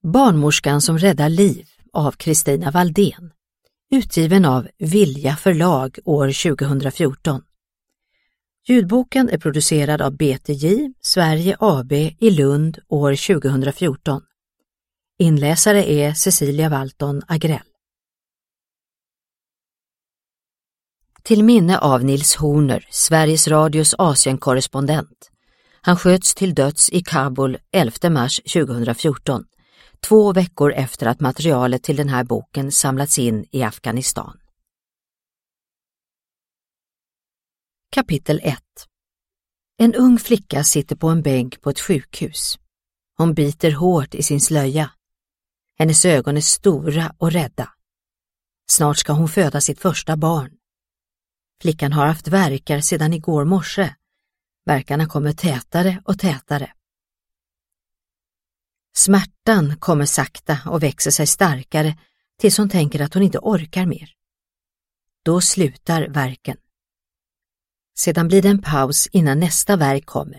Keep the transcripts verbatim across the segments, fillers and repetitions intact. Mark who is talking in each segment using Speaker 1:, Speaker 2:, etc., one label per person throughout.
Speaker 1: Barnmorskan som räddar liv av Kristina Valdén, utgiven av Vilja förlag år tjugohundrafjorton. Ljudboken är producerad av B T J Sverige A B i Lund år tjugohundrafjorton. Inläsare är Cecilia Walton Agrell. Till minne av Nils Horner, Sveriges Radios Asienkorrespondent. Han sköts till döds i Kabul elfte mars tjugohundrafjorton, två veckor efter att materialet till den här boken samlats in i Afghanistan. Kapitel ett. En ung flicka sitter på en bänk på ett sjukhus. Hon biter hårt i sin slöja. Hennes ögon är stora och rädda. Snart ska hon föda sitt första barn. Flickan har haft värkar sedan igår morse. Värkarna kommer tätare och tätare. Smärtan kommer sakta och växer sig starkare tills hon tänker att hon inte orkar mer. Då slutar värken. Sedan blir det en paus innan nästa värk kommer.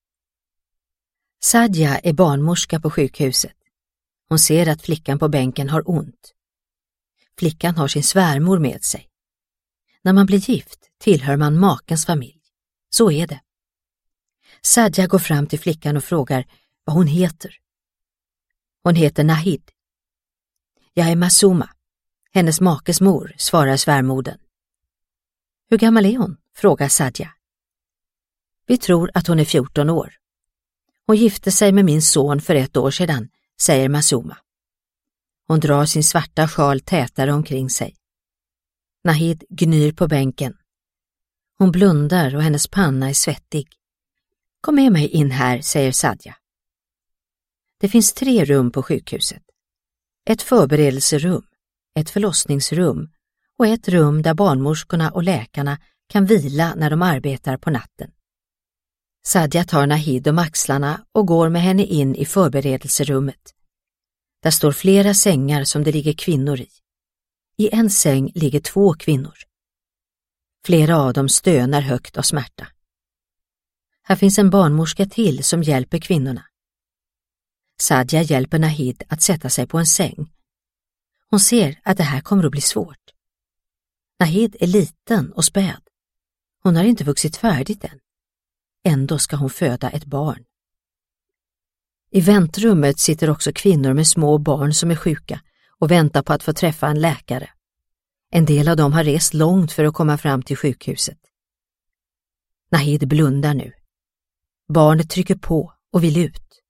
Speaker 1: Sadja är barnmorska på sjukhuset. Hon ser att flickan på bänken har ont. Flickan har sin svärmor med sig. När man blir gift tillhör man makens familj. Så är det. Sadja går fram till flickan och frågar vad hon heter. Hon heter Nahid. Jag är Masuma, hennes makes mor, svarar svärmodern. Hur gammal är hon? Frågar Sadja. Vi tror att hon är fjorton år. Hon gifte sig med min son för ett år sedan, säger Masuma. Hon drar sin svarta sjal tätare omkring sig. Nahid gnyr på bänken. Hon blundar och hennes panna är svettig. Kom med mig in här, säger Sadja. Det finns tre rum på sjukhuset. Ett förberedelserum, ett förlossningsrum och ett rum där barnmorskorna och läkarna kan vila när de arbetar på natten. Sadja tar Nahid om axlarna och går med henne in i förberedelserummet. Där står flera sängar som det ligger kvinnor i. I en säng ligger två kvinnor. Flera av dem stönar högt av smärta. Här finns en barnmorska till som hjälper kvinnorna. Sadja hjälper Nahid att sätta sig på en säng. Hon ser att det här kommer att bli svårt. Nahid är liten och späd. Hon har inte vuxit färdigt än. Ändå ska hon föda ett barn. I väntrummet sitter också kvinnor med små barn som är sjuka och väntar på att få träffa en läkare. En del av dem har rest långt för att komma fram till sjukhuset. Nahid blundar nu. Barnet trycker på och vill ut.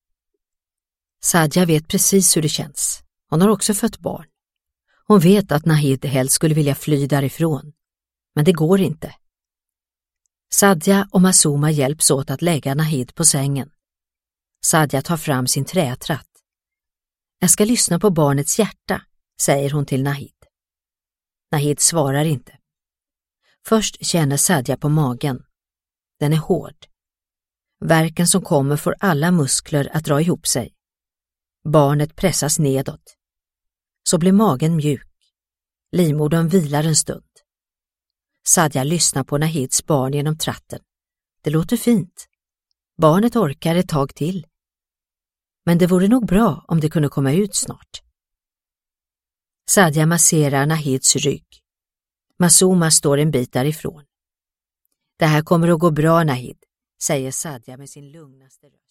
Speaker 1: Sadja vet precis hur det känns. Hon har också fött barn. Hon vet att Nahid helst skulle vilja fly därifrån. Men det går inte. Sadja och Masuma hjälps åt att lägga Nahid på sängen. Sadja tar fram sin trätratt. Jag ska lyssna på barnets hjärta, säger hon till Nahid. Nahid svarar inte. Först känner Sadja på magen. Den är hård. Värken som kommer får alla muskler att dra ihop sig. Barnet pressas nedåt. Så blir magen mjuk. Livmodern vilar en stund. Sadja lyssnar på Nahids barn genom tratten. Det låter fint. Barnet orkar ett tag till. Men det vore nog bra om det kunde komma ut snart. Sadja masserar Nahids rygg. Masuma står en bit därifrån. Det här kommer att gå bra, Nahid, säger Sadja med sin lugnaste röst.